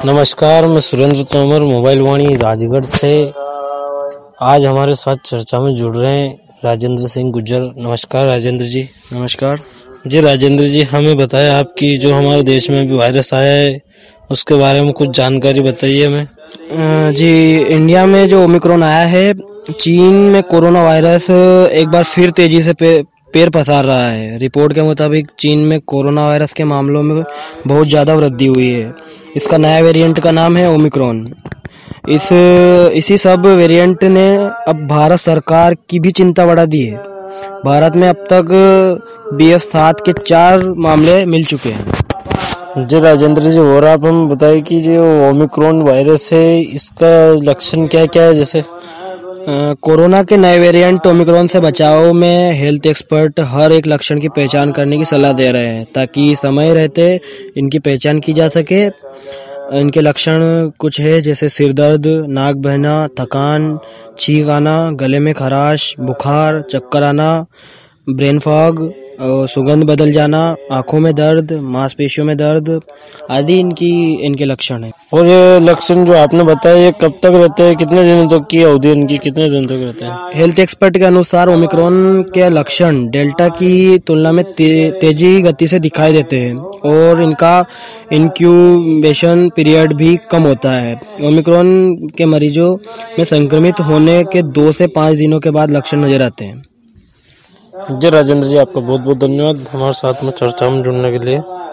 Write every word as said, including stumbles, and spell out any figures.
नमस्कार, मैं सुरेंद्र तोमर मोबाइल वाणी राजगढ़ से। आज हमारे साथ चर्चा में जुड़ रहे हैं राजेंद्र सिंह गुज्जर। नमस्कार राजेंद्र जी। नमस्कार जी राजेंद्र जी, हमें बताएं आपकी जो हमारे देश में भी वायरस आया है उसके बारे में कुछ जानकारी बताइए हमें। जी, इंडिया में जो ओमिक्रॉन आया है, चीन में कोरोना वायरस एक बार फिर तेजी से पे, पैर पसार रहा है। रिपोर्ट के मुताबिक चीन में कोरोना वायरस के मामलों में बहुत ज़्यादा वृद्धि हुई है। इसका नया वेरिएंट का नाम है ओमिक्रॉन। इस इसी सब वेरिएंट ने अब भारत सरकार की भी चिंता बढ़ा दी है। भारत में अब तक बी एफ सात के चार मामले मिल चुके हैं। जी राजेंद्र जी, और आप हमें बताइए कि जो ओमिक्रॉन वायरस है इसका लक्षण क्या क्या है। जैसे कोरोना के नए वेरिएंट ओमिक्रॉन से बचाव में हेल्थ एक्सपर्ट हर एक लक्षण की पहचान करने की सलाह दे रहे हैं ताकि समय रहते इनकी पहचान की जा सके। इनके लक्षण कुछ है जैसे सिर दर्द, नाक बहना, थकान, छींक आना, गले में खराश, बुखार, चक्कर आना, ब्रेन फॉग, सुगंध बदल जाना, आंखों में दर्द, मांसपेशियों में दर्द आदि इनकी इनके लक्षण हैं। और ये लक्षण जो आपने बताया ये कब तक रहते हैं, कितने दिनों तक की अवधि इनकी कितने दिन तक रहते हैं। हेल्थ एक्सपर्ट के अनुसार ओमिक्रॉन के लक्षण डेल्टा की तुलना में ते, तेजी गति से दिखाई देते हैं और इनका इंक्यूबेशन पीरियड भी कम होता है। ओमिक्रॉन के मरीजों में संक्रमित होने के दो से पाँच दिनों के बाद लक्षण नजर आते हैं। जी राजेंद्र जी, आपका बहुत बहुत धन्यवाद हमारे साथ में चर्चा में जुड़ने के लिए।